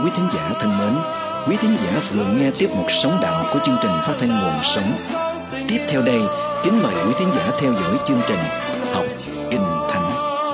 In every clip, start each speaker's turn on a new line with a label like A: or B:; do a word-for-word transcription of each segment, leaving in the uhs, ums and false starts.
A: quý thính giả thân mến, quý thính giả vừa nghe tiếp mục Sống Đạo của chương trình phát thanh Nguồn Sống. Tiếp theo đây, kính mời quý thính giả theo dõi chương trình Học Kinh Thánh.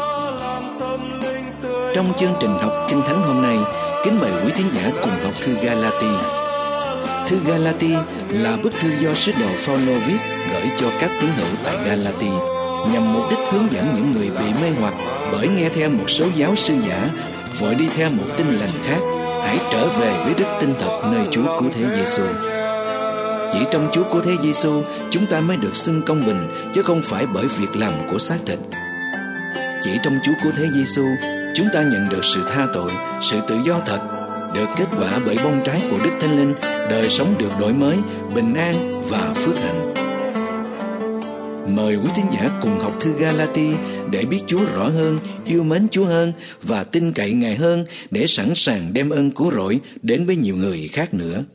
A: Trong chương trình Học Kinh Thánh hôm nay, kính mời quý thính giả cùng học thư Galati. Thư Galati là bức thư do sứ đồ Phaolô viết gửi cho các tín hữu tại Galati, nhằm mục đích hướng dẫn những người bị mê hoặc bởi nghe theo một số giáo sư giả, vội đi theo một tin lành khác, hãy trở về với đức tin thật nơi Chúa Cứu Thế Giêsu. Chỉ trong Chúa Cứu Thế Giêsu chúng ta mới được xưng công bình, chứ không phải bởi việc làm của xác thịt. Chỉ trong Chúa Cứu Thế Giêsu chúng ta nhận được sự tha tội, sự tự do thật, được kết quả bởi bông trái của Đức Thánh Linh, đời sống được đổi mới, bình an và phước hạnh. Mời quý thính giả cùng học thư Galati để biết Chúa rõ hơn, yêu mến Chúa hơn và tin cậy Ngài hơn, để sẵn sàng đem ơn cứu rỗi đến với nhiều người khác nữa.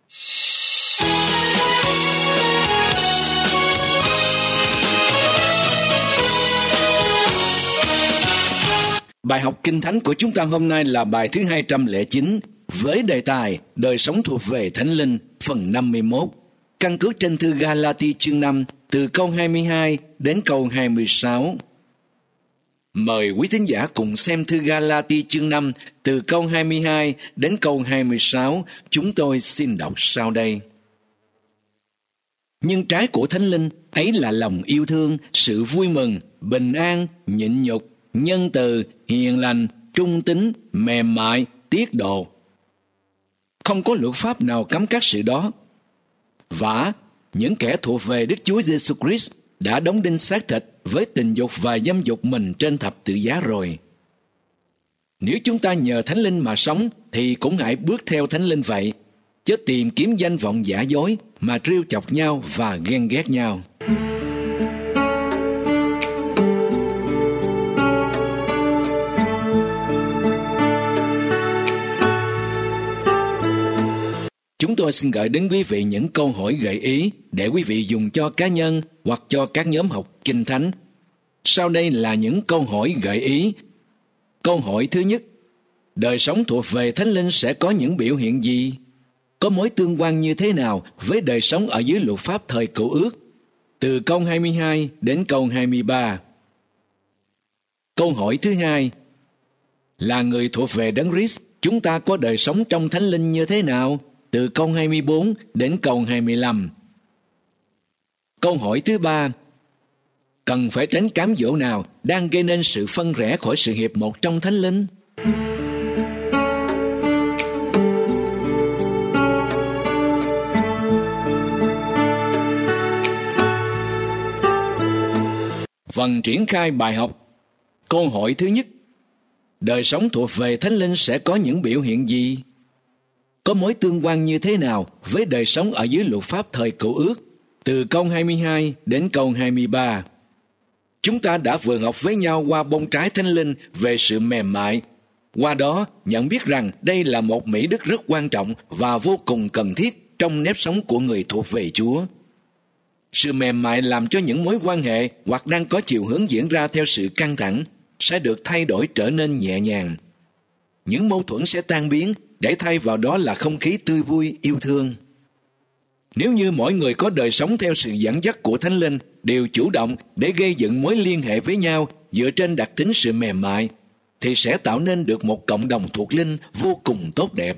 A: Bài học Kinh Thánh của chúng ta hôm nay là bài thứ hai trăm lẻ chín với đề tài đời sống thuộc về Thánh Linh, phần năm mươi mốt, căn cứ trên thư Galati chương năm từ câu hai mươi hai đến câu hai mươi sáu. Mời quý thính giả cùng xem thư Galati chương năm từ câu hai mươi hai đến câu hai mươi sáu. Chúng tôi xin đọc sau đây. Nhưng trái của Thánh Linh ấy là lòng yêu thương, sự vui mừng, bình an, nhịn nhục, nhân từ, hiền lành, trung tín, mềm mại, tiết độ. Không có luật pháp nào cấm các sự đó. Vả, những kẻ thuộc về Đức Chúa Giêsu Christ đã đóng đinh xác thịt với tình dục và dâm dục mình trên thập tự giá rồi. Nếu chúng ta nhờ Thánh Linh mà sống, thì cũng hãy bước theo Thánh Linh vậy, chứ tìm kiếm danh vọng giả dối mà trêu chọc nhau và ghen ghét nhau. Chúng tôi xin gửi đến quý vị những câu hỏi gợi ý để quý vị dùng cho cá nhân hoặc cho các nhóm học Kinh Thánh. Sau đây là những câu hỏi gợi ý. Câu hỏi thứ nhất: đời sống thuộc về Thánh Linh sẽ có những biểu hiện gì? Có mối tương quan như thế nào với đời sống ở dưới luật pháp thời Cựu Ước? Từ câu hai mươi hai đến câu hai mươi ba. Câu hỏi thứ hai: là người thuộc về Đấng Christ, chúng ta có đời sống trong Thánh Linh như thế nào? Từ câu hai mươi bốn đến câu hai mươi lăm. Câu hỏi thứ ba: cần phải tránh cám dỗ nào đang gây nên sự phân rẽ khỏi sự hiệp một trong Thánh Linh? Phần triển khai bài học. Câu hỏi thứ nhất: đời sống thuộc về Thánh Linh sẽ có những biểu hiện gì? Có mối tương quan như thế nào với đời sống ở dưới luật pháp thời Cựu Ước? Từ câu hai mươi hai đến câu hai mươi ba. Chúng ta đã vừa học với nhau qua bông trái Thánh Linh về sự mềm mại. Qua đó nhận biết rằng đây là một mỹ đức rất quan trọng và vô cùng cần thiết trong nếp sống của người thuộc về Chúa. Sự mềm mại làm cho những mối quan hệ hoặc đang có chiều hướng diễn ra theo sự căng thẳng sẽ được thay đổi trở nên nhẹ nhàng. Những mâu thuẫn sẽ tan biến, để thay vào đó là không khí tươi vui, yêu thương. Nếu như mỗi người có đời sống theo sự dẫn dắt của Thánh Linh, đều chủ động để gây dựng mối liên hệ với nhau dựa trên đặc tính sự mềm mại, thì sẽ tạo nên được một cộng đồng thuộc linh vô cùng tốt đẹp.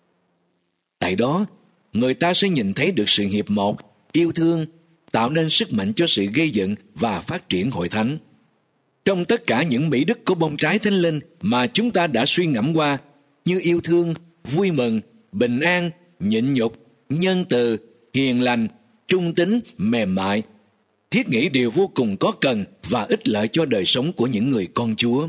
A: Tại đó, người ta sẽ nhìn thấy được sự hiệp một, yêu thương, tạo nên sức mạnh cho sự gây dựng và phát triển hội thánh. Trong tất cả những mỹ đức của bông trái Thánh Linh mà chúng ta đã suy ngẫm qua, như yêu thương, vui mừng, bình an, nhịn nhục, nhân từ, hiền lành, trung tín, mềm mại, thiết nghĩ đều vô cùng có cần và ích lợi cho đời sống của những người con Chúa.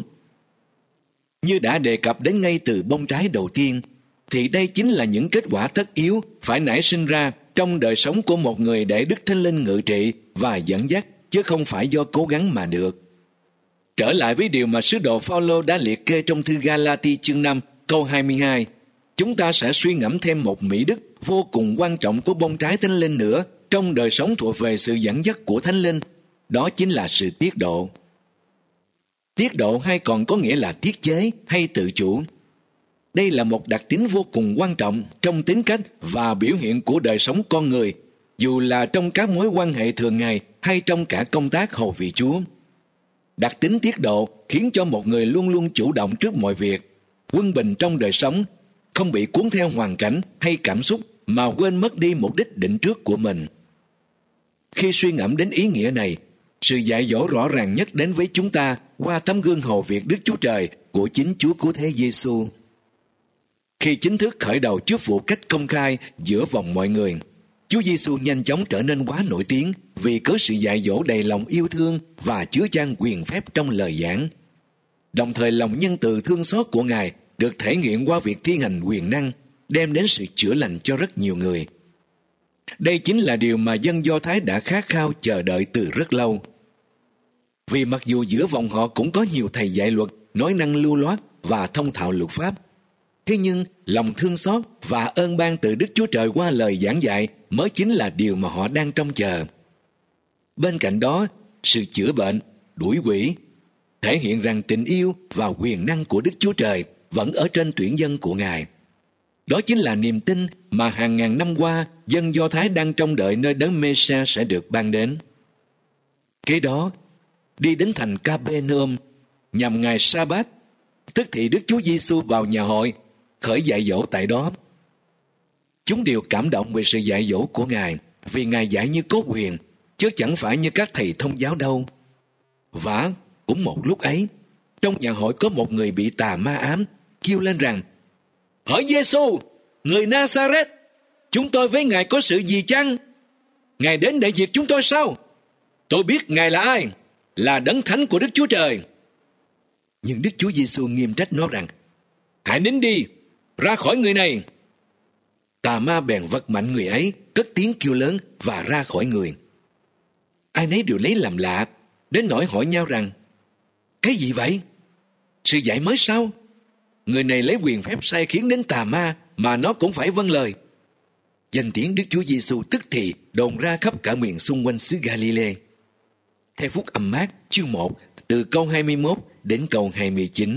A: Như đã đề cập đến ngay từ bông trái đầu tiên, thì đây chính là những kết quả tất yếu phải nảy sinh ra trong đời sống của một người để Đức Thánh Linh ngự trị và dẫn dắt, chứ không phải do cố gắng mà được. Trở lại với điều mà sứ đồ Phaolô đã liệt kê trong thư Galati chương năm câu hai mươi hai, chúng ta sẽ suy ngẫm thêm một mỹ đức vô cùng quan trọng của bông trái Thánh Linh nữa trong đời sống thuộc về sự dẫn dắt của Thánh Linh, đó chính là sự tiết độ. Tiết độ hay còn có nghĩa là tiết chế hay tự chủ. Đây là một đặc tính vô cùng quan trọng trong tính cách và biểu hiện của đời sống con người, dù là trong các mối quan hệ thường ngày hay trong cả công tác hầu vị Chúa. Đặc tính tiết độ khiến cho một người luôn luôn chủ động trước mọi việc, quân bình trong đời sống, không bị cuốn theo hoàn cảnh hay cảm xúc mà quên mất đi mục đích định trước của mình. Khi suy ngẫm đến ý nghĩa này, sự dạy dỗ rõ ràng nhất đến với chúng ta qua tấm gương hầu việc Đức Chúa Trời của chính Chúa Cứu Thế Giêsu. Khi chính thức khởi đầu chức vụ cách công khai giữa vòng mọi người, Chúa Giêsu nhanh chóng trở nên quá nổi tiếng vì có sự dạy dỗ đầy lòng yêu thương và chứa chan quyền phép trong lời giảng. Đồng thời lòng nhân từ thương xót của Ngài được thể hiện qua việc thi hành quyền năng, đem đến sự chữa lành cho rất nhiều người. Đây chính là điều mà dân Do Thái đã khát khao chờ đợi từ rất lâu. Vì mặc dù giữa vòng họ cũng có nhiều thầy dạy luật, nói năng lưu loát và thông thạo luật pháp, thế nhưng lòng thương xót và ơn ban từ Đức Chúa Trời qua lời giảng dạy mới chính là điều mà họ đang trông chờ. Bên cạnh đó, sự chữa bệnh, đuổi quỷ thể hiện rằng tình yêu và quyền năng của Đức Chúa Trời vẫn ở trên tuyển dân của Ngài. Đó chính là niềm tin mà hàng ngàn năm qua dân Do Thái đang trông đợi nơi đấng Mê-sa sẽ được ban đến. Kế đó, đi đến thành Ca-bê-nê-ôm nhằm ngày Sa-bát, tức thì Đức Chúa Giêsu vào nhà hội khởi dạy dỗ tại đó. Chúng đều cảm động về sự dạy dỗ của Ngài, vì Ngài dạy như có quyền, chứ chẳng phải như các thầy thông giáo đâu. Và cũng một lúc ấy, trong nhà hội có một người bị tà ma ám, kêu lên rằng: "Hỡi Giêsu, người Na-sa-rét, chúng tôi với Ngài có sự gì chăng? Ngài đến để diệt chúng tôi sao? Tôi biết Ngài là ai, là đấng thánh của Đức Chúa Trời." Nhưng Đức Chúa Giêsu nghiêm trách nó rằng: "Hãy nín đi, ra khỏi người này." Tà ma bèn vật mạnh người ấy, cất tiếng kêu lớn và ra khỏi người. Ai nấy đều lấy làm lạ, đến nỗi hỏi nhau rằng: "Cái gì vậy? Sự dạy mới sao? Người này lấy quyền phép sai khiến đến tà ma mà nó cũng phải vâng lời." Danh tiếng Đức Chúa Giêsu tức thì đồn ra khắp cả miền xung quanh xứ Ga-li-lê. Theo Phúc Âm Mác chương một từ câu hai mươi mốt đến câu hai mươi chín.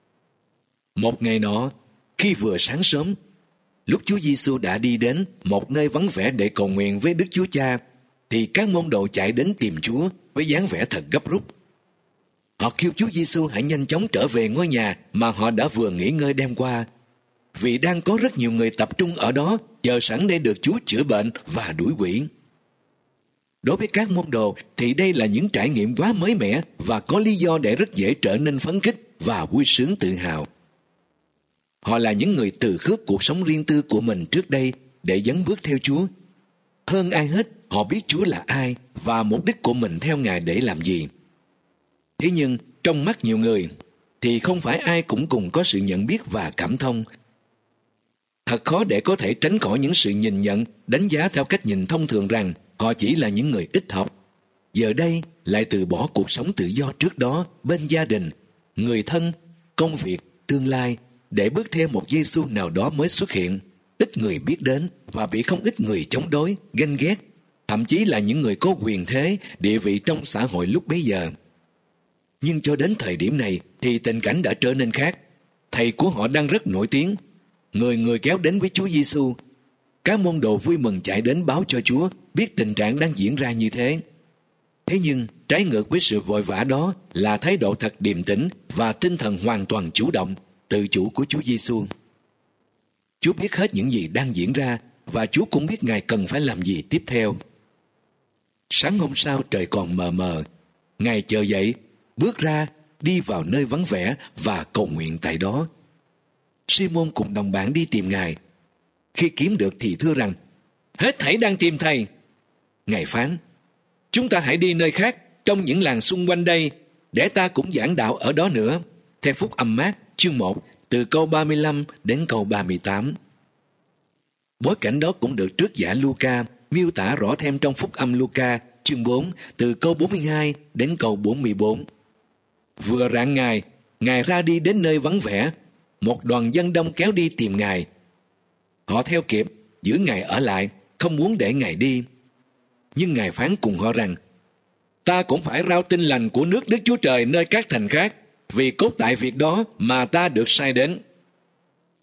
A: Một ngày nọ, khi vừa sáng sớm, lúc Chúa Giêsu đã đi đến một nơi vắng vẻ để cầu nguyện với Đức Chúa Cha, thì các môn đồ chạy đến tìm Chúa với dáng vẻ thật gấp rút. Họ kêu Chúa Giêsu hãy nhanh chóng trở về ngôi nhà mà họ đã vừa nghỉ ngơi đêm qua, vì đang có rất nhiều người tập trung ở đó chờ sẵn để được Chúa chữa bệnh và đuổi quỷ. Đối với các môn đồ thì đây là những trải nghiệm quá mới mẻ và có lý do để rất dễ trở nên phấn khích và vui sướng tự hào. Họ là những người từ khước cuộc sống riêng tư của mình trước đây để dấn bước theo Chúa. Hơn ai hết, họ biết Chúa là ai và mục đích của mình theo Ngài để làm gì. Thế nhưng trong mắt nhiều người thì không phải ai cũng cùng có sự nhận biết và cảm thông. Thật khó để có thể tránh khỏi những sự nhìn nhận, đánh giá theo cách nhìn thông thường rằng họ chỉ là những người ít học, giờ đây lại từ bỏ cuộc sống tự do trước đó bên gia đình, người thân, công việc, tương lai để bước theo một Giêsu nào đó mới xuất hiện, ít người biết đến và bị không ít người chống đối, ganh ghét, thậm chí là những người có quyền thế, địa vị trong xã hội lúc bấy giờ. Nhưng cho đến thời điểm này thì tình cảnh đã trở nên khác. Thầy của họ đang rất nổi tiếng, người người kéo đến với Chúa Giêsu. Các môn đồ vui mừng chạy đến báo cho Chúa biết tình trạng đang diễn ra như thế. Thế nhưng trái ngược với sự vội vã đó là thái độ thật điềm tĩnh và tinh thần hoàn toàn chủ động, tự chủ của Chúa Giêsu. Chúa biết hết những gì đang diễn ra và Chúa cũng biết Ngài cần phải làm gì tiếp theo. Sáng hôm sau trời còn mờ mờ, Ngài chợt dậy, bước ra, đi vào nơi vắng vẻ và cầu nguyện tại đó. Si-môn cùng đồng bạn đi tìm Ngài. Khi kiếm được thì thưa rằng: "Hết thảy đang tìm Thầy." Ngài phán: "Chúng ta hãy đi nơi khác trong những làng xung quanh đây, để ta cũng giảng đạo ở đó nữa." Theo Phúc Âm Mác chương một từ câu ba mươi lăm đến câu ba mươi tám. Bối cảnh đó cũng được trước giả Luca miêu tả rõ thêm trong Phúc Âm Luca chương bốn từ câu bốn mươi hai đến câu bốn mươi bốn. Vừa rạng ngày, Ngài ra đi đến nơi vắng vẻ, một đoàn dân đông kéo đi tìm Ngài. Họ theo kịp, giữ Ngài ở lại, không muốn để Ngài đi. Nhưng Ngài phán cùng họ rằng: "Ta cũng phải rao tin lành của nước Đức Chúa Trời nơi các thành khác, vì cốt tại việc đó mà ta được sai đến."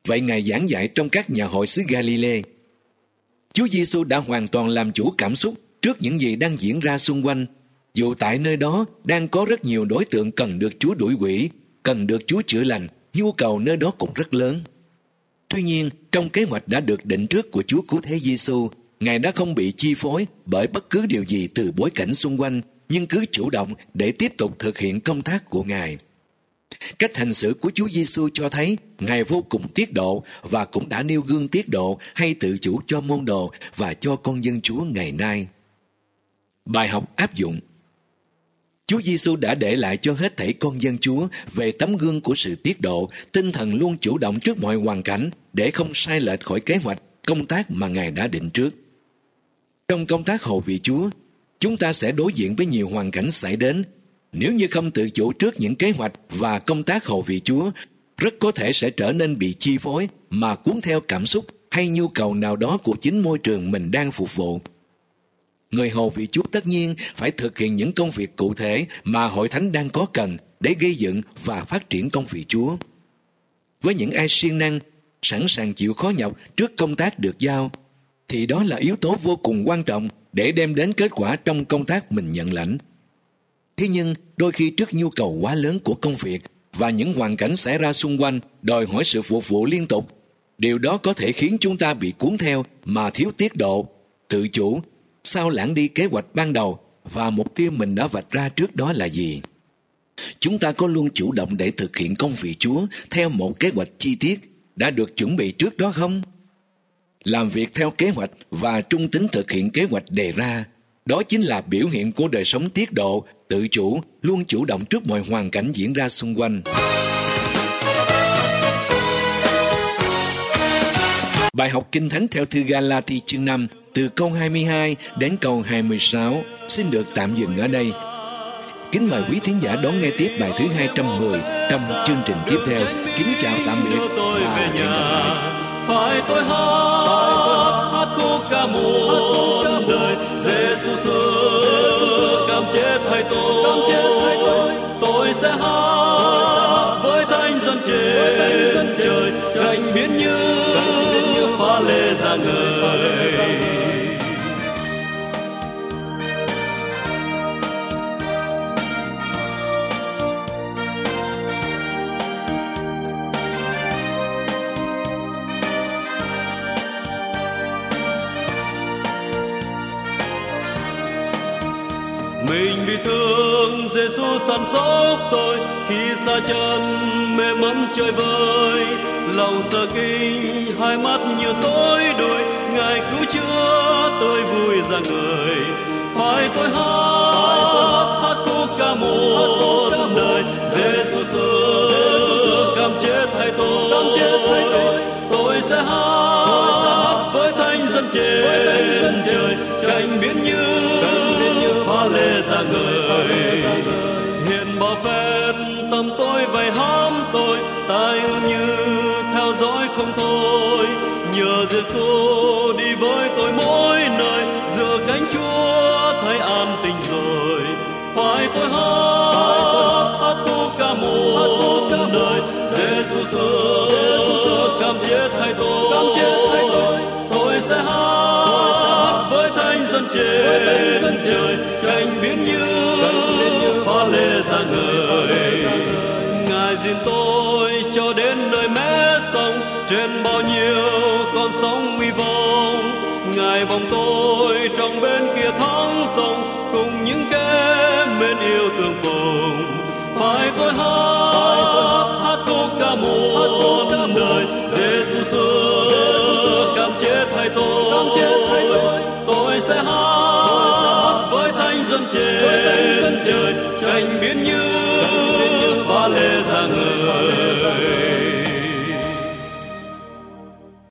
A: Vậy Ngài giảng dạy trong các nhà hội xứ Galilee. Chúa Giêsu đã hoàn toàn làm chủ cảm xúc trước những gì đang diễn ra xung quanh, dù tại nơi đó đang có rất nhiều đối tượng cần được Chúa đuổi quỷ, cần được Chúa chữa lành, nhu cầu nơi đó cũng rất lớn. Tuy nhiên, trong kế hoạch đã được định trước của Chúa Cứu Thế Giêsu, Ngài đã không bị chi phối bởi bất cứ điều gì từ bối cảnh xung quanh, nhưng cứ chủ động để tiếp tục thực hiện công tác của Ngài. Cách hành xử của Chúa Giêsu cho thấy Ngài vô cùng tiết độ và cũng đã nêu gương tiết độ hay tự chủ cho môn đồ và cho con dân Chúa ngày nay. Bài học áp dụng. Chúa Giêsu đã để lại cho hết thảy con dân Chúa về tấm gương của sự tiết độ, tinh thần luôn chủ động trước mọi hoàn cảnh để không sai lệch khỏi kế hoạch, công tác mà Ngài đã định trước. Trong công tác hầu vị Chúa, chúng ta sẽ đối diện với nhiều hoàn cảnh xảy đến. Nếu như không tự chủ trước những kế hoạch và công tác hầu vị Chúa, rất có thể sẽ trở nên bị chi phối mà cuốn theo cảm xúc hay nhu cầu nào đó của chính môi trường mình đang phục vụ. Người hầu vị Chúa tất nhiên phải thực hiện những công việc cụ thể mà hội thánh đang có cần để gây dựng và phát triển công việc Chúa. Với những ai siêng năng, sẵn sàng chịu khó nhọc trước công tác được giao, thì đó là yếu tố vô cùng quan trọng để đem đến kết quả trong công tác mình nhận lãnh. Thế nhưng, đôi khi trước nhu cầu quá lớn của công việc và những hoàn cảnh xảy ra xung quanh đòi hỏi sự phục vụ liên tục, điều đó có thể khiến chúng ta bị cuốn theo mà thiếu tiết độ, tự chủ, sao lãng đi kế hoạch ban đầu và mục tiêu mình đã vạch ra trước đó là gì. Chúng ta có luôn chủ động để thực hiện công việc Chúa theo một kế hoạch chi tiết đã được chuẩn bị trước đó không? Làm việc theo kế hoạch và trung tín thực hiện kế hoạch đề ra, đó chính là biểu hiện của đời sống tiết độ, tự chủ, luôn chủ động trước mọi hoàn cảnh diễn ra xung quanh. Bài học Kinh Thánh theo thư Ga-la-ti chương năm từ câu hai mươi hai đến câu hai mươi sáu xin được tạm dừng ở đây. Kính mời quý thính giả đón nghe tiếp bài thứ hai trăm mười trong chương trình tiếp theo. Kính chào tạm biệt và hẹn gặp lại.
B: Phải tôi hát hát khúc ca muôn đời, Giê-xu xưa cam chết thay tôi, tôi sẽ hát với thánh dân trên trời, cánh biển như pha lê rạng ngời. Mình bị thương, Giê-xu săn sóc tôi khi xa chân mê mẩn chơi vơi, lòng sợ kinh, hai mắt như tối đuôi, Ngài cứu chữa tôi vui rạng ngời. Phải tôi hát hát khúc ca muôn đời, Giê-xu xưa cam chết thay tôi, tôi sẽ hát với thánh dân trên trời, cánh biển như pha lê rạng ngời. Hiện bao phép tâm tôi vây hãm tôi, tai ưu như theo dõi không thôi. Nhờ Giê-xu đi với tôi mỗi nơi, giữa cánh Chúa thấy an tình rồi. Phải tôi hát hát khúc ca muôn đời, Giê-xu xưa cam chết thay tôi, tôi sẽ hát với thánh dân trên trời, cánh biển như pha lê rạng ngời. Ngài gìn tôi cho đến nơi mé sông, trên bao nhiêu con sóng uy vong. Ngài vòng tôi trong bên kia thắng sông, cùng những kẻ mến yêu tương phùng. Phải tôi hát hát khúc ca muôn đời, Giê-xu xưa cam chết thay tôi, tôi sẽ hát với thánh dân trên